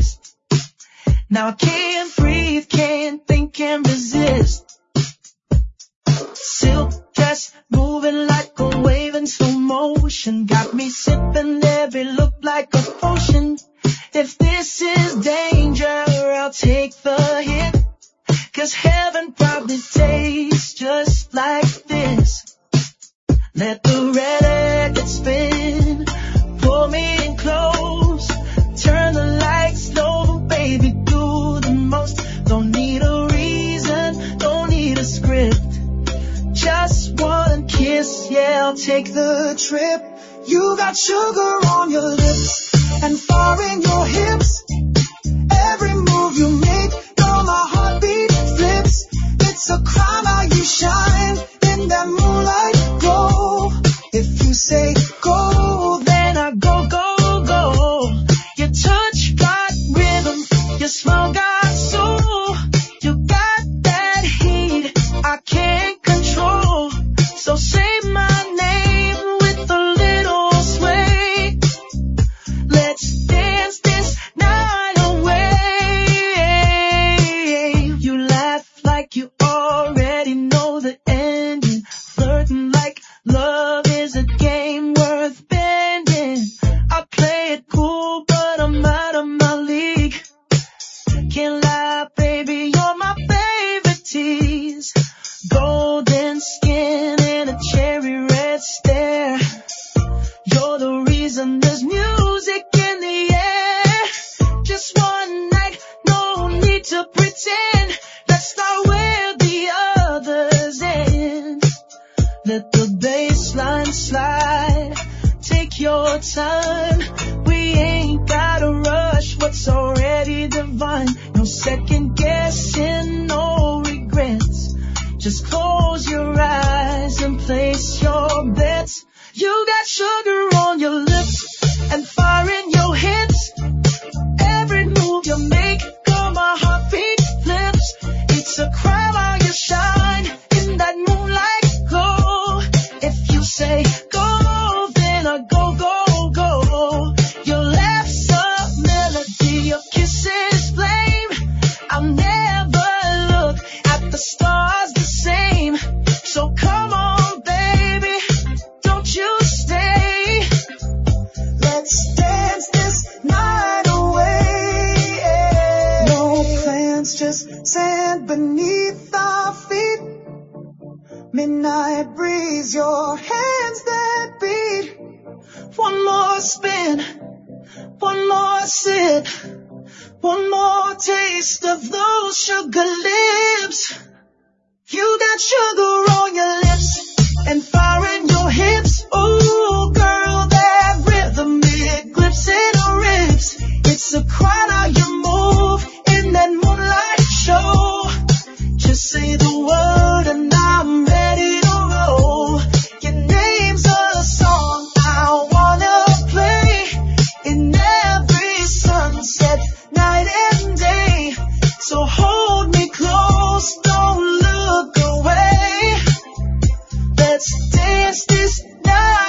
twist. Now I can't breathe, can't think, can't resist. Silk dress moving like a wave in slow motion. Got me sipping every look like a potion. If this is danger, I'll take the hit. 'Cause heaven probably tastes just like this. Let the red record spin. Pull me in close. Turn the lights low, baby, do the most. Don't need a reason, don't need a script. Just one kiss, yeah, I'll take the trip. You got sugar on your lips and fire in your hips. Every move you make, girl, my heartbeat flips. It's a crime how you shine in that moonlight glow. If you say go, then I go, go, go. Your touch got rhythm, your smile got soul. You got that heat I can't control. So say my name with a little sway. Let's dance this night away. You laugh like you already know the ending. Flirting like love is a game worth bending. I play it cool, but I'm out of my league. Can't lie, baby, you're my favorite tease. Golden skin and a cherry red stare. You're the reason there's music in the air. Just one night, no need to pretend. Let's start where the others end. Let the baseline slide. Take your time. We ain't gotta rush what's already divine. No second guessing, no regrets. Just close your eyes and place your bets. You got sugar on your lips and fire in your hips. Every move you make, girl, my heartbeat flips. It's a crime how you shine in that moonlight glow. If you say go, then I go, go, go. Your laugh's a melody, your kiss is flame. I'll never look at the stars the same. So come on, baby, don't you stay. Let's dance this night away. No plans, just sand beneath our feet. Midnight breeze, your hands that beat. One more spin, one more sip, one more taste of those sugar lips. You got sugar on your lips and fire in your hips. Ooh, girl, that rhythm, it grips and rips. It's a crime how you move in that moonlight show. Just say the word and I'm ready to roll. Your name's a song I wanna play in every sunset, night and day. So hold me close, don't look away. Let's dance this night.